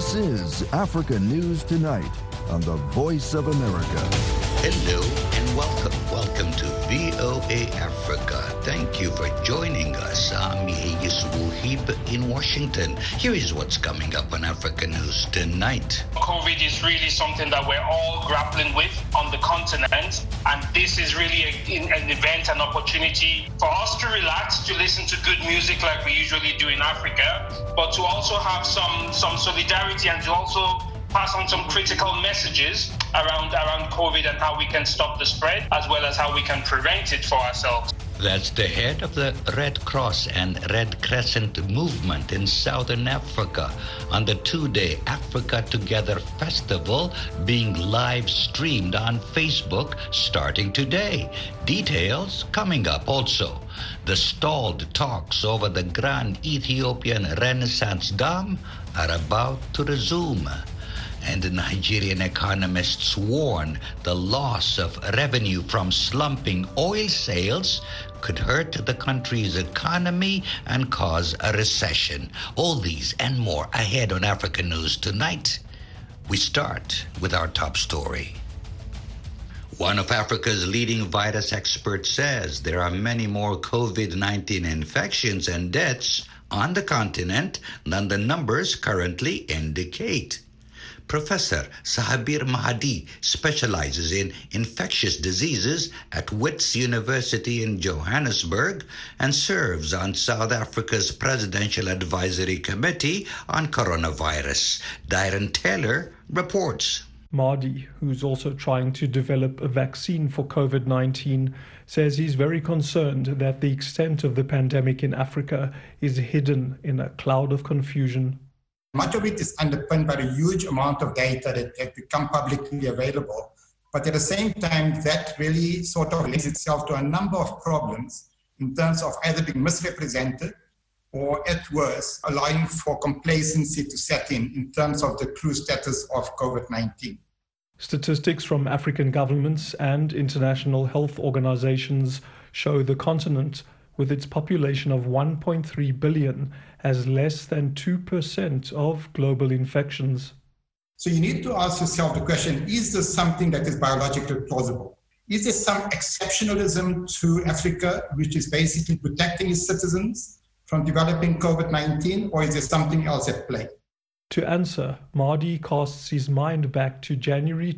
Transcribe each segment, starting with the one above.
This is Africa News Tonight on the Voice of America. Hello and welcome. Welcome to VOA Africa. Thank you for joining us. I'm Yeyus Wuhib in Washington. Here is what's coming up on Africa News Tonight. COVID is really something that we're all grappling with on the continent. And this is really an event, an opportunity for us to relax, to listen to good music like we usually do in Africa, but to also have some solidarity and to also pass on some critical messages around COVID and how we can stop the spread, as well as how we can prevent it for ourselves. That's the head of the Red Cross and Red Crescent movement in Southern Africa on the two-day Africa Together Festival being live streamed on Facebook starting today. Details coming up also. The stalled talks over the Grand Ethiopian Renaissance Dam are about to resume. And the Nigerian economists warn the loss of revenue from slumping oil sales could hurt the country's economy and cause a recession. All these and more ahead on Africa News Tonight. We start with our top story. One of Africa's leading virus experts says there are many more COVID-19 infections and deaths on the continent than the numbers currently indicate. Professor Sahabir Mahdi specializes in infectious diseases at Wits University in Johannesburg and serves on South Africa's Presidential Advisory Committee on Coronavirus. Darren Taylor reports. Mahdi, who's also trying to develop a vaccine for COVID-19, says he's very concerned that the extent of the pandemic in Africa is hidden in a cloud of confusion. Much of it is underpinned by a huge amount of data that have become publicly available. But at the same time, that really sort of lends itself to a number of problems in terms of either being misrepresented or, at worst, allowing for complacency to set in terms of the true status of COVID-19. Statistics from African governments and international health organizations show the continent, with its population of 1.3 billion, has less than 2% of global infections. So you need to ask yourself the question, is this something that is biologically plausible? Is there some exceptionalism to Africa, which is basically protecting its citizens from developing COVID-19, or is there something else at play? To answer, Mahdi casts his mind back to January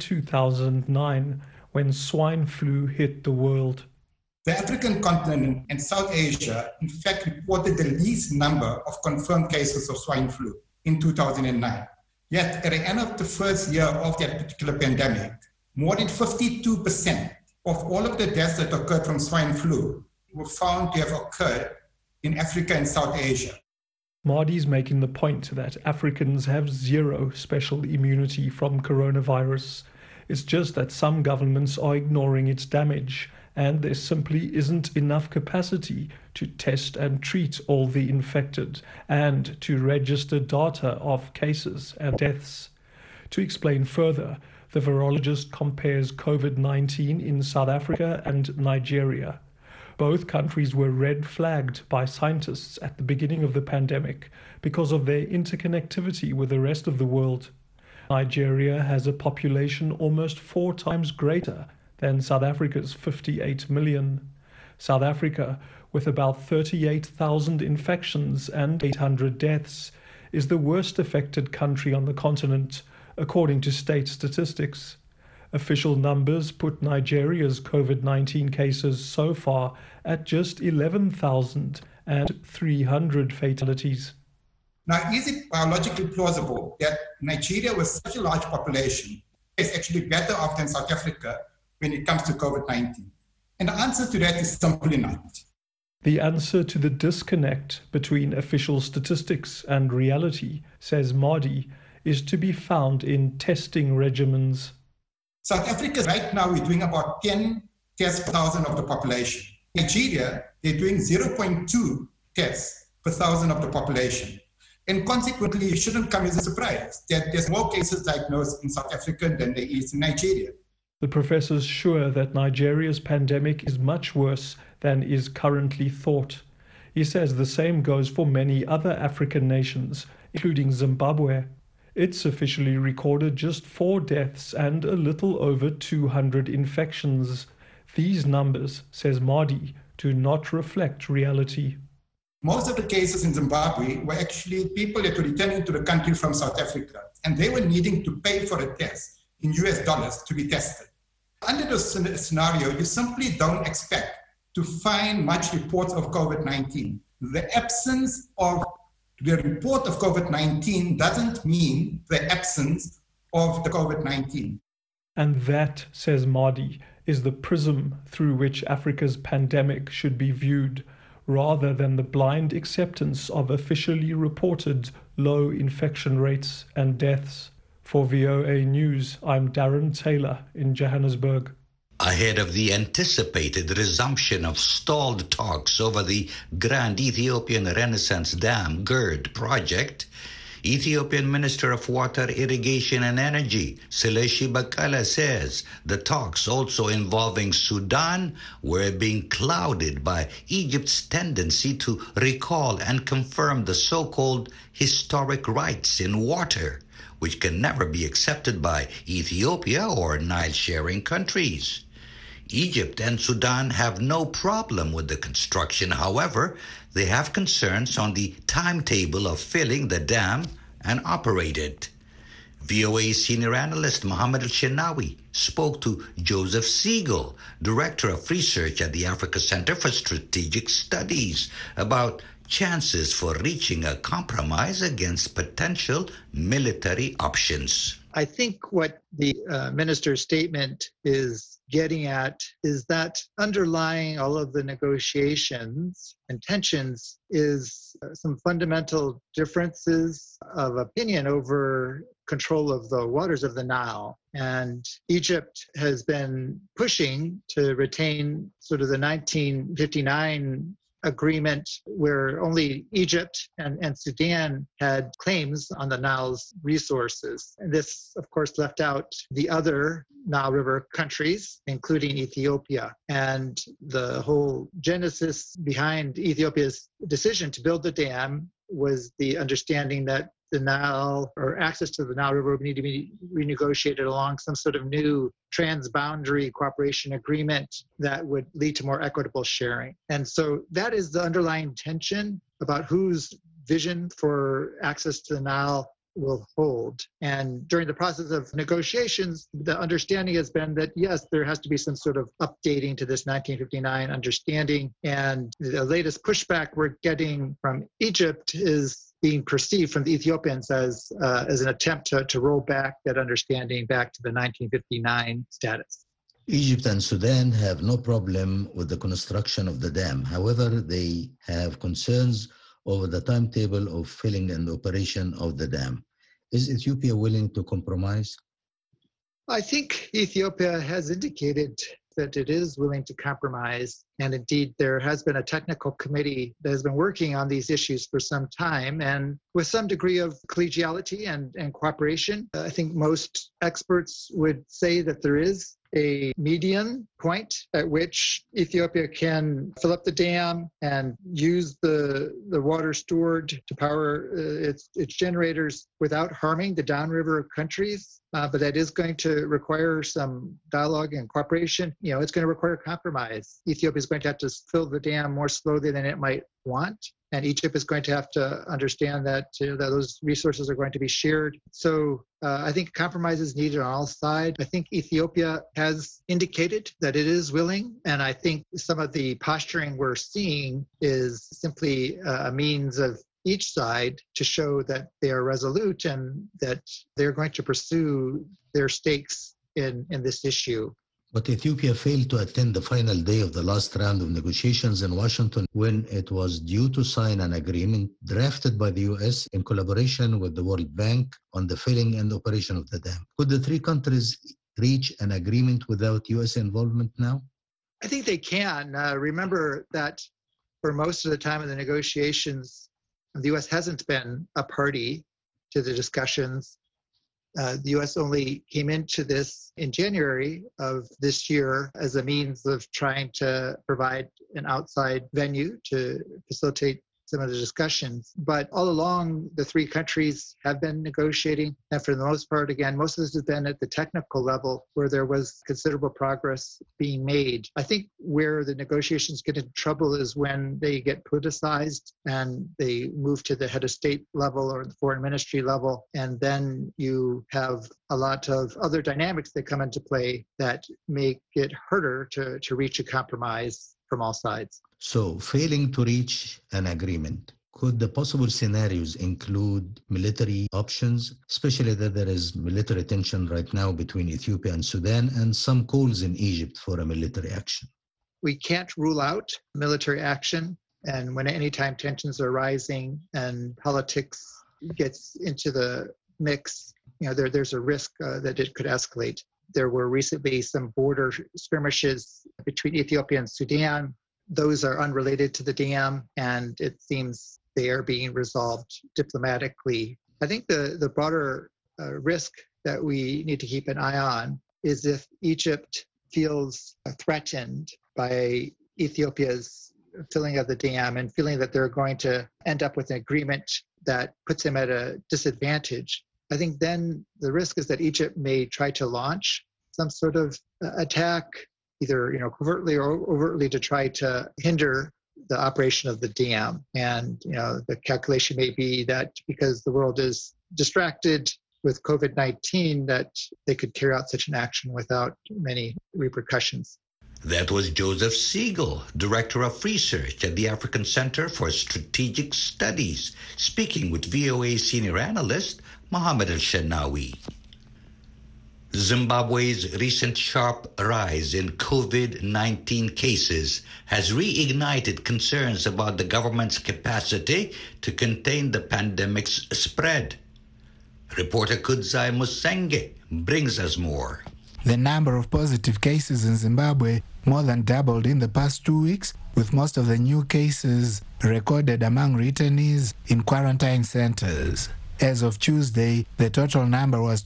2009, when swine flu hit the world. The African continent and South Asia, in fact, reported the least number of confirmed cases of swine flu in 2009. Yet, at the end of the first year of that particular pandemic, more than 52% of all of the deaths that occurred from swine flu were found to have occurred in Africa and South Asia. Mahdi's making the point that Africans have zero special immunity from coronavirus. It's just that some governments are ignoring its damage, and there simply isn't enough capacity to test and treat all the infected and to register data of cases and deaths. To explain further, the virologist compares COVID-19 in South Africa and Nigeria. Both countries were red flagged by scientists at the beginning of the pandemic because of their interconnectivity with the rest of the world. Nigeria has a population almost 4 times greater than South Africa's 58 million. South Africa, with about 38,000 infections and 800 deaths, is the worst affected country on the continent, according to state statistics. Official numbers put Nigeria's COVID-19 cases so far at just 11,300 fatalities. Now, is it biologically plausible that Nigeria, with such a large population, is actually better off than South Africa when it comes to COVID-19? And the answer to that is simply not. The answer to the disconnect between official statistics and reality, says Mahdi, is to be found in testing regimens. South Africa, right now, we're doing about 10 tests per thousand of the population. Nigeria, they're doing 0.2 tests per thousand of the population. And consequently, it shouldn't come as a surprise that there's more cases diagnosed in South Africa than there is in Nigeria. The professor's sure that Nigeria's pandemic is much worse than is currently thought. He says the same goes for many other African nations, including Zimbabwe. It's officially recorded just 4 deaths and a little over 200 infections. These numbers, says Mahdi, do not reflect reality. Most of the cases in Zimbabwe were actually people that were returning to the country from South Africa, and they were needing to pay for a test in US dollars to be tested. Under this scenario, you simply don't expect to find much reports of COVID-19. The absence of the report of COVID-19 doesn't mean the absence of the COVID-19. And that, says Mahdi, is the prism through which Africa's pandemic should be viewed, rather than the blind acceptance of officially reported low infection rates and deaths. For VOA News, I'm Darren Taylor in Johannesburg. Ahead of the anticipated resumption of stalled talks over the Grand Ethiopian Renaissance Dam GERD project, Ethiopian Minister of Water, Irrigation and Energy, Seleshi Bakala, says the talks also involving Sudan were being clouded by Egypt's tendency to recall and confirm the so-called historic rights in water, which can never be accepted by Ethiopia or Nile-sharing countries. Egypt and Sudan have no problem with the construction. However, they have concerns on the timetable of filling the dam and operate it. VOA senior analyst Mohammed El-Shenawi spoke to Joseph Siegel, Director of Research at the Africa Center for Strategic Studies, about chances for reaching a compromise against potential military options. I think what the minister's statement is getting at is that underlying all of the negotiations and tensions is some fundamental differences of opinion over control of the waters of the Nile. And Egypt has been pushing to retain sort of the 1959 agreement where only Egypt and Sudan had claims on the Nile's resources. And this, of course, left out the other Nile River countries, including Ethiopia. And the whole genesis behind Ethiopia's decision to build the dam was the understanding that the Nile, or access to the Nile River, would need to be renegotiated along some sort of new transboundary cooperation agreement that would lead to more equitable sharing. And so that is the underlying tension about whose vision for access to the Nile will hold. And during the process of negotiations, the understanding has been that, yes, there has to be some sort of updating to this 1959 understanding. And the latest pushback we're getting from Egypt is being perceived from the Ethiopians as an attempt to roll back that understanding back to the 1959 status. Egypt and Sudan have no problem with the construction of the dam. However, they have concerns over the timetable of filling and operation of the dam. Is Ethiopia willing to compromise? I think Ethiopia has indicated that it is willing to compromise. And indeed, there has been a technical committee that has been working on these issues for some time, and with some degree of collegiality and cooperation. I think most experts would say that there is a median point at which Ethiopia can fill up the dam and use the water stored to power its generators without harming the downriver countries. But that is going to require some dialogue and cooperation. You know, it's going to require compromise. Ethiopia is going to have to fill the dam more slowly than it might want. And Egypt is going to have to understand that those resources are going to be shared. So I think compromise is needed on all sides. I think Ethiopia has indicated that it is willing. And I think some of the posturing we're seeing is simply a means of each side to show that they are resolute and that they're going to pursue their stakes in this issue. But Ethiopia failed to attend the final day of the last round of negotiations in Washington when it was due to sign an agreement drafted by the U.S. in collaboration with the World Bank on the filling and operation of the dam. Could the three countries reach an agreement without U.S. involvement now? I think they can. Remember that for most of the time of the negotiations, the U.S. hasn't been a party to the discussions. The U.S. only came into this in January of this year as a means of trying to provide an outside venue to facilitate some of the discussions. But all along, the three countries have been negotiating. And for the most part, again, most of this has been at the technical level where there was considerable progress being made. I think where the negotiations get into trouble is when they get politicized and they move to the head of state level or the foreign ministry level. And then you have a lot of other dynamics that come into play that make it harder to reach a compromise from all sides. So, failing to reach an agreement, could the possible scenarios include military options, especially that there is military tension right now between Ethiopia and Sudan and some calls in Egypt for a military action? We can't rule out military action. And when anytime tensions are rising and politics gets into the mix, there's a risk that it could escalate. There were recently some border skirmishes between Ethiopia and Sudan. Those are unrelated to the dam, and it seems they are being resolved diplomatically. I think the broader risk that we need to keep an eye on is if Egypt feels threatened by Ethiopia's filling of the dam and feeling that they're going to end up with an agreement that puts them at a disadvantage. I think then the risk is that Egypt may try to launch some sort of attack, either covertly or overtly, to try to hinder the operation of the dam. And the calculation may be that because the world is distracted with COVID-19, that they could carry out such an action without many repercussions. That was Joseph Siegel, Director of Research at the African Center for Strategic Studies, speaking with VOA senior analyst Mohammed Al-Shenawi. Zimbabwe's recent sharp rise in COVID-19 cases has reignited concerns about the government's capacity to contain the pandemic's spread. Reporter Kudzai Musenge brings us more. The number of positive cases in Zimbabwe more than doubled in the past 2 weeks, with most of the new cases recorded among returnees in quarantine centers. As of Tuesday, the total number was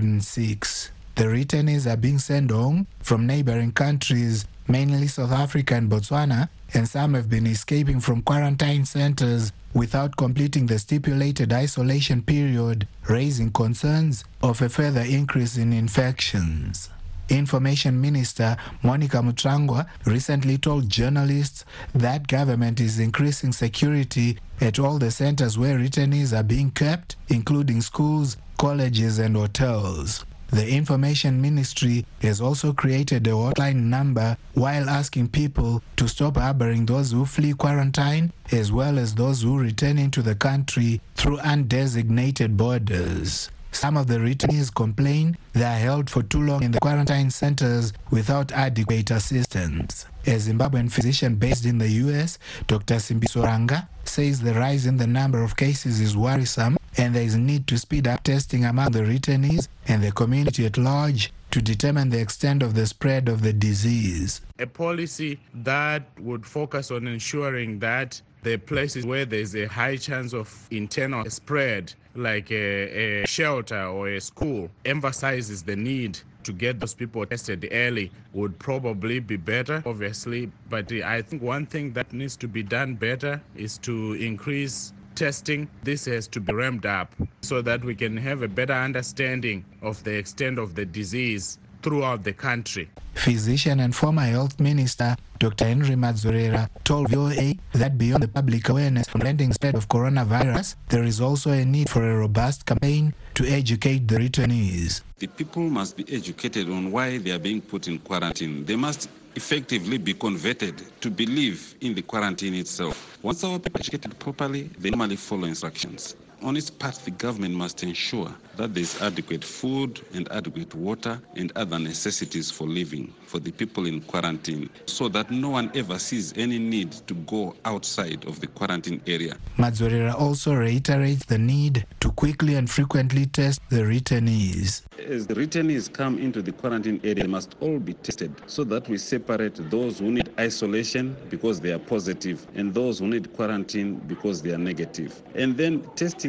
206. The returnees are being sent home from neighboring countries, mainly South Africa and Botswana, and some have been escaping from quarantine centers without completing the stipulated isolation period, raising concerns of a further increase in infections. Information Minister Monica Mutrangwa recently told journalists that government is increasing security at all the centers where returnees are being kept, including schools, colleges, and hotels. The Information Ministry has also created a hotline number while asking people to stop harboring those who flee quarantine, as well as those who return into the country through undesignated borders. Some of the returnees complain they are held for too long in the quarantine centers without adequate assistance. A Zimbabwean physician based in the US, Dr. Simbiso Ranga, says the rise in the number of cases is worrisome and there is a need to speed up testing among the returnees and the community at large to determine the extent of the spread of the disease. A policy that would focus on ensuring that the places where there's a high chance of internal spread, like a shelter or a school, emphasizes the need to get those people tested early would probably be better, obviously. But I think one thing that needs to be done better is to increase testing. This has to be ramped up so that we can have a better understanding of the extent of the disease throughout the country. Physician and former health minister Dr. Henry Madzorera told VOA that beyond the public awareness on preventing the spread of coronavirus, there is also a need for a robust campaign to educate the returnees. The people must be educated on why they are being put in quarantine. They must effectively be converted to believe in the quarantine itself. Once our people are educated properly, they normally follow instructions. On its part, the government must ensure that there is adequate food and adequate water and other necessities for living for the people in quarantine, so that no one ever sees any need to go outside of the quarantine area. Madzorera also reiterates the need to quickly and frequently test the returnees. As the returnees come into the quarantine area, they must all be tested so that we separate those who need isolation because they are positive and those who need quarantine because they are negative. And then testing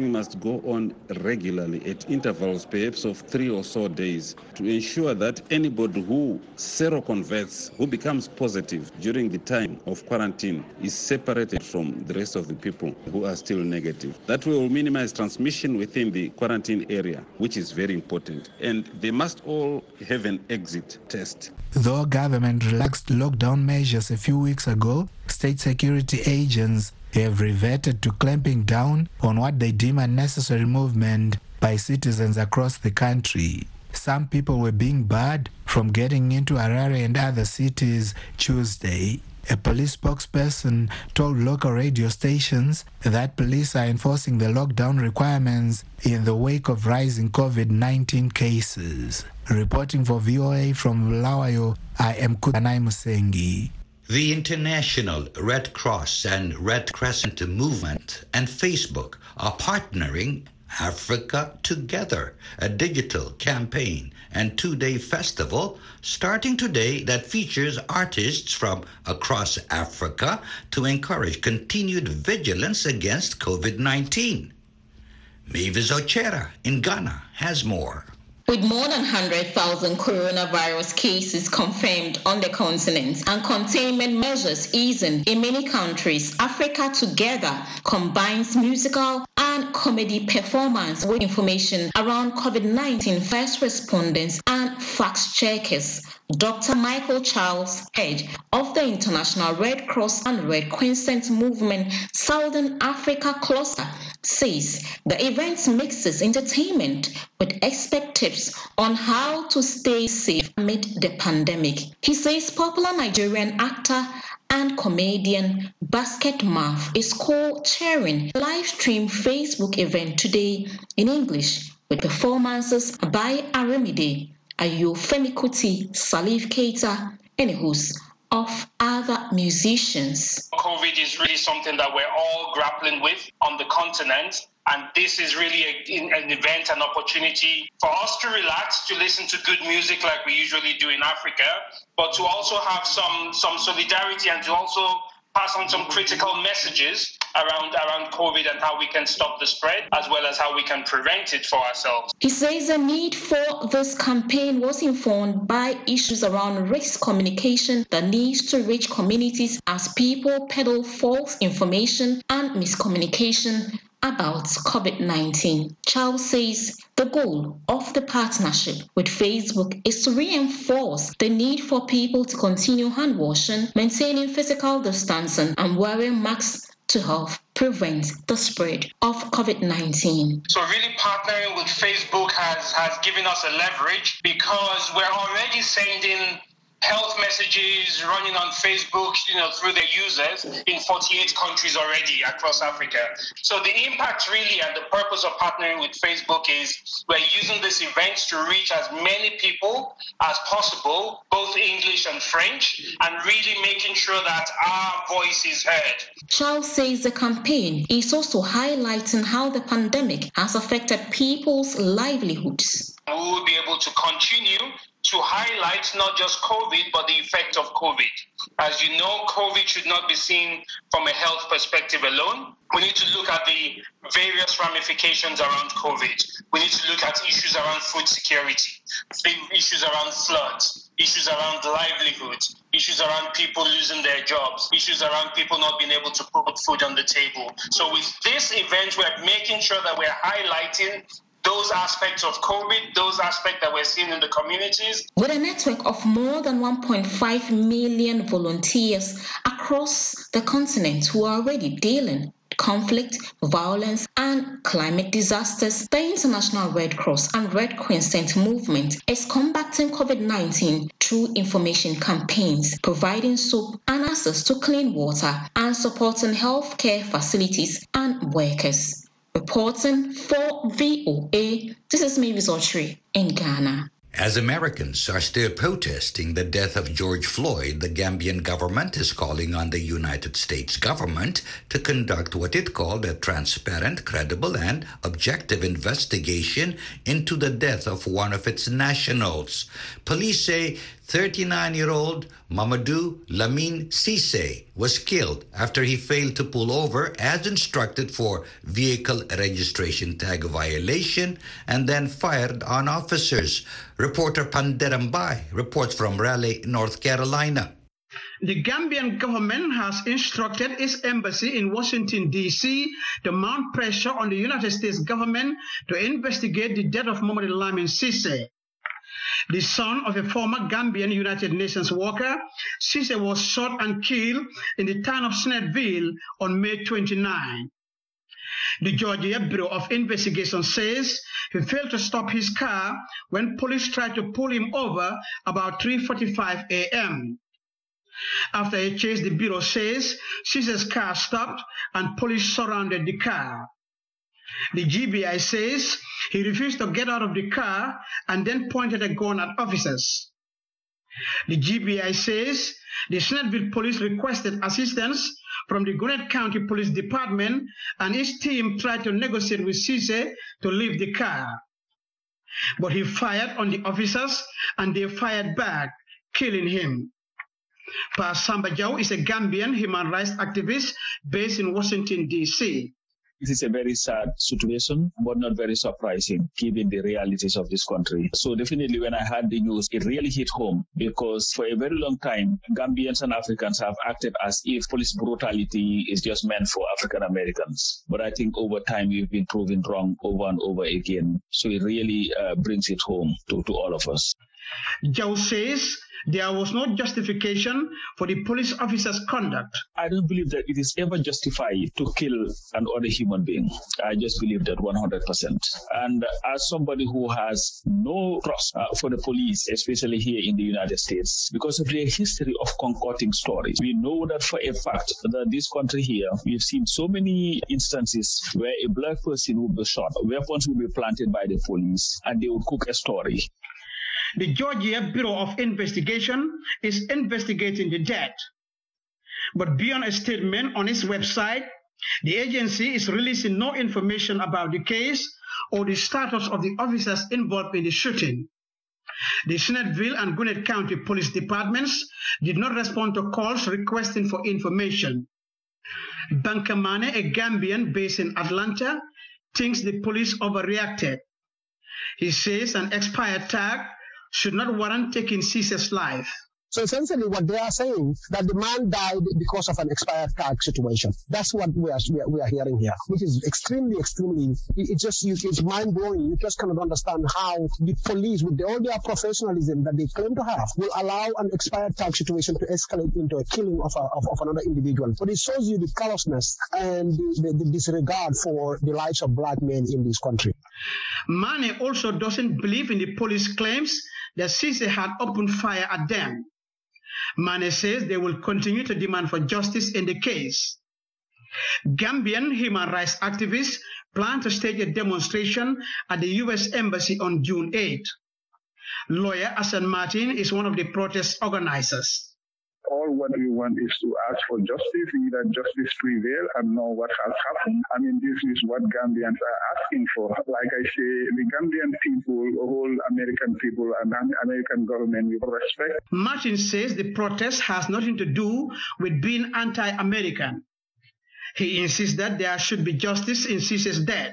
quarantine must go on regularly at intervals, perhaps of 3 or so days, to ensure that anybody who seroconverts, who becomes positive during the time of quarantine, is separated from the rest of the people who are still negative. That will minimize transmission within the quarantine area, which is very important. And they must all have an exit test. Though government relaxed lockdown measures a few weeks ago, state security agents have reverted to clamping down on what they deem unnecessary movement by citizens across the country. Some people were being barred from getting into Harare and other cities Tuesday. A police spokesperson told local radio stations that police are enforcing the lockdown requirements in the wake of rising COVID-19 cases. Reporting for VOA from Bulawayo, I am Kutanai Musengi. The International Red Cross and Red Crescent Movement and Facebook are partnering Africa Together, a digital campaign and two-day festival starting today that features artists from across Africa to encourage continued vigilance against COVID-19. Mavis Ochera in Ghana has more. With more than 100,000 coronavirus cases confirmed on the continent and containment measures easing in many countries, Africa Together combines musical and comedy performance with information around COVID-19 first responders and fact-checkers. Dr. Michael Charles, head of the International Red Cross and Red Crescent Movement Southern Africa Cluster, says the event mixes entertainment with expert tips on how to stay safe amid the pandemic. He says popular Nigerian actor and comedian Basket Mouth is co-chairing a live stream Facebook event today in English with performances by Aramide, Ayofemi Kuti, Salif Keita, and a host of other musicians. COVID is really something that we're all grappling with on the continent. And this is really an event, an opportunity for us to relax, to listen to good music like we usually do in Africa, but to also have some solidarity and to also pass on some critical messages around COVID and how we can stop the spread, as well as how we can prevent it for ourselves. He says the need for this campaign was informed by issues around risk communication that needs to reach communities as people peddle false information and miscommunication about COVID-19. Charles says the goal of the partnership with Facebook is to reinforce the need for people to continue hand washing, maintaining physical distancing, and wearing masks to help prevent the spread of COVID-19. So really partnering with Facebook has given us a leverage because we're already sending health messages running on Facebook, through the users in 48 countries already across Africa. So the impact really and the purpose of partnering with Facebook is we're using this event to reach as many people as possible, both English and French, and really making sure that our voice is heard. Charles says the campaign is also highlighting how the pandemic has affected people's livelihoods. We will be able to continue to highlight not just COVID, but the effect of COVID. As you know, COVID should not be seen from a health perspective alone. We need to look at the various ramifications around COVID. We need to look at issues around food security, issues around floods, issues around livelihoods, issues around people losing their jobs, issues around people not being able to put food on the table. So with this event, we're making sure that we're highlighting those aspects of COVID, those aspects that we're seeing in the communities. With a network of more than 1.5 million volunteers across the continent who are already dealing with conflict, violence, and climate disasters, the International Red Cross and Red Crescent Movement is combating COVID-19 through information campaigns, providing soap and access to clean water, and supporting healthcare facilities and workers. Reporting for VOA, this is Mavis Ochre in Ghana. As Americans are still protesting the death of George Floyd, the Gambian government is calling on the United States government to conduct what it called a transparent, credible, and objective investigation into the death of one of its nationals. Police say 39-year-old Mamadou Lamine Cisse was killed after he failed to pull over as instructed for vehicle registration tag violation and then fired on officers. Reporter Panderambai reports from Raleigh, North Carolina. The Gambian government has instructed its embassy in Washington, D.C. to mount pressure on the United States government to investigate the death of Mamadou Lamine Cisse. The son of a former Gambian United Nations worker, Cisse was shot and killed in the town of Snellville on May 29. The Georgia Bureau of Investigation says he failed to stop his car when police tried to pull him over about 3:45 a.m. After a chase, the Bureau says Cisse's car stopped and police surrounded the car. The GBI says he refused to get out of the car and then pointed a gun at officers. The GBI says the Snellville police requested assistance from the Gwinnett County Police Department and his team tried to negotiate with Cisse to leave the car. But he fired on the officers and they fired back, killing him. Pa Samba Jaw is a Gambian human rights activist based in Washington, D.C. It is a very sad situation, but not very surprising, given the realities of this country. So definitely when I heard the news, it really hit home, because for a very long time, Gambians and Africans have acted as if police brutality is just meant for African Americans. But I think over time, we've been proven wrong over and over again. So it really brings it home to all of us. Joe says there was no justification for the police officer's conduct. I don't believe that it is ever justified to kill another human being. I just believe that 100%. And as somebody who has no trust for the police, especially here in the United States, because of their history of concocting stories, we know that for a fact that this country here, we've seen so many instances where a black person will be shot, weapons will be planted by the police, and they will cook a story. The Georgia Bureau of Investigation is investigating the death. But beyond a statement on its website, the agency is releasing no information about the case or the status of the officers involved in the shooting. The Snellville and Gwinnett County Police Departments did not respond to calls requesting for information. Bankamane, a Gambian based in Atlanta, thinks the police overreacted. He says an expired tag should not warrant taking Cisse's life. So essentially what they are saying, that the man died because of an expired tag situation. That's what we are hearing here, which is extremely, it's mind-blowing. You just cannot understand how the police, with all their professionalism that they claim to have, will allow an expired tag situation to escalate into a killing of another individual. But it shows you the callousness and the disregard for the lives of black men in this country. Mane also doesn't believe in the police claims that Cisse had opened fire at them. Mane says they will continue to demand for justice in the case. Gambian human rights activists plan to stage a demonstration at the U.S. Embassy on June 8. Lawyer Hassan Martin is one of the protest organizers. All what we want is to ask for justice, that justice prevail and know what has happened. I mean, this is what Gambians are asking for. Like I say, the Gambian people, whole American people and American government with respect. Martin says the protest has nothing to do with being anti-American. He insists that there should be justice in Cisse's death.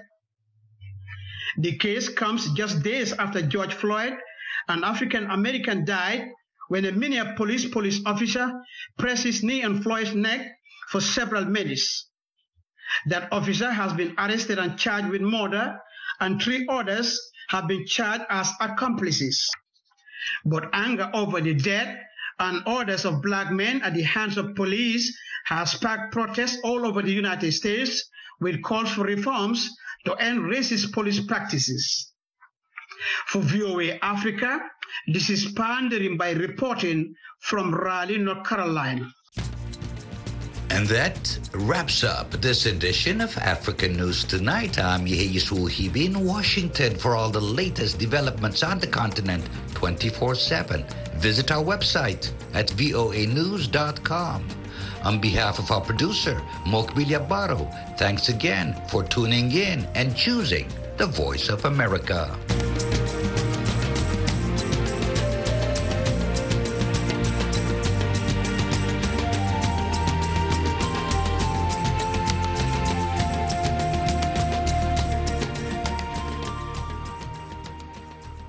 The case comes just days after George Floyd, an African-American, died when a Minneapolis police officer pressed his knee on Floyd's neck for several minutes. That officer has been arrested and charged with murder, and 3 others have been charged as accomplices. But anger over the death and orders of black men at the hands of police has sparked protests all over the United States with calls for reforms to end racist police practices. For VOA Africa, this is Pandering by reporting from Raleigh, North Carolina. And that wraps up this edition of African News Tonight. I'm Yehisu Hibi in Washington for all the latest developments on the continent 24/7. Visit our website at voanews.com. On behalf of our producer, Mokbilia Baro, thanks again for tuning in and choosing the Voice of America.